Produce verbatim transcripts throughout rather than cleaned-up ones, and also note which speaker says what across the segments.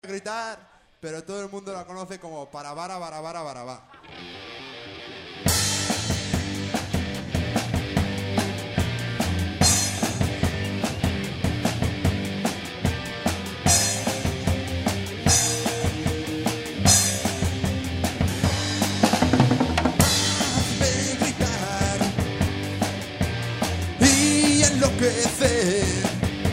Speaker 1: gritar, pero todo el mundo la conoce como Parabara, Barabara, Barabá. Hazme gritar y enloquecer.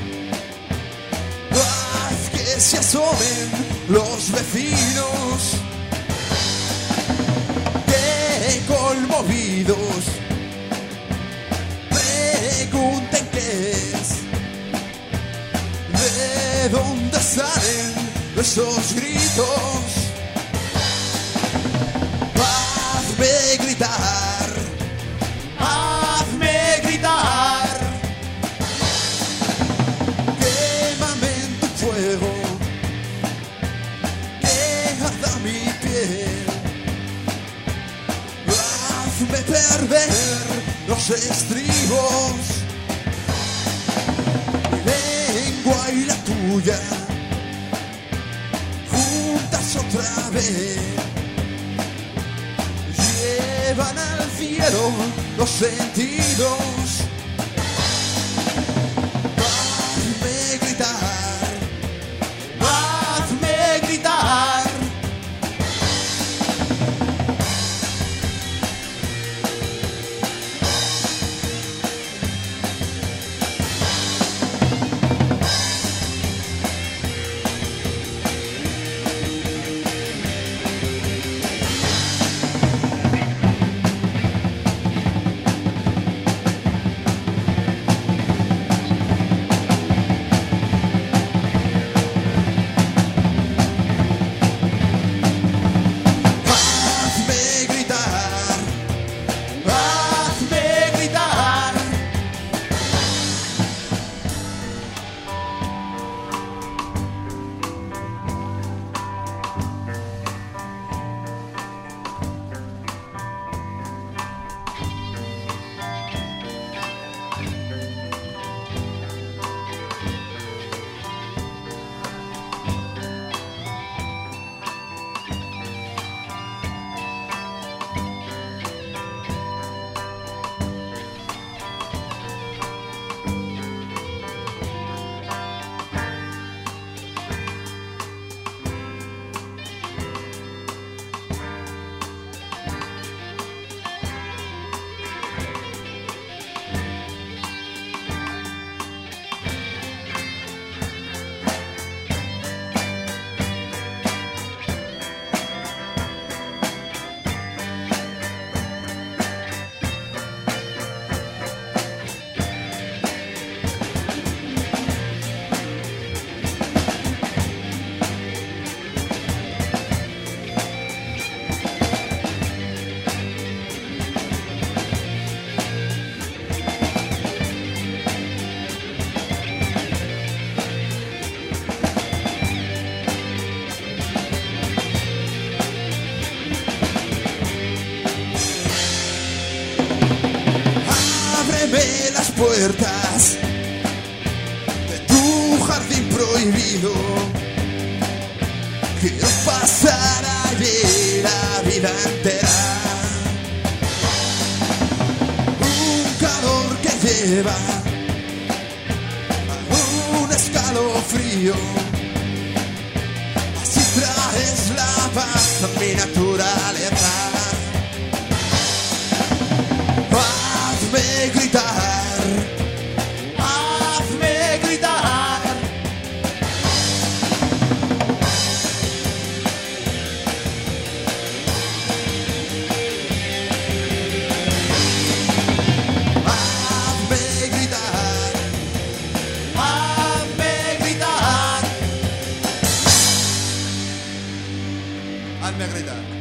Speaker 1: Haz que se asomen los vecinos, que conmovidos pregunten qué es, de dónde salen esos gritos. Hazme gritar, hazme gritar, quémame en tu fuego, mi piel, hazme perder los estribos, mi lengua y la tuya, juntas otra vez, llevan al cielo los sentidos. Hazme gritar, hazme gritar. Ábreme las puertas de tu jardín prohibido. Quiero pasar allí la vida entera. Un calor que lleva a un escalofrío. Así traes la paz a mi naturaleza. Hazme gritar, hazme gritar. Hazme gritar, hazme gritar. Hazme gritar.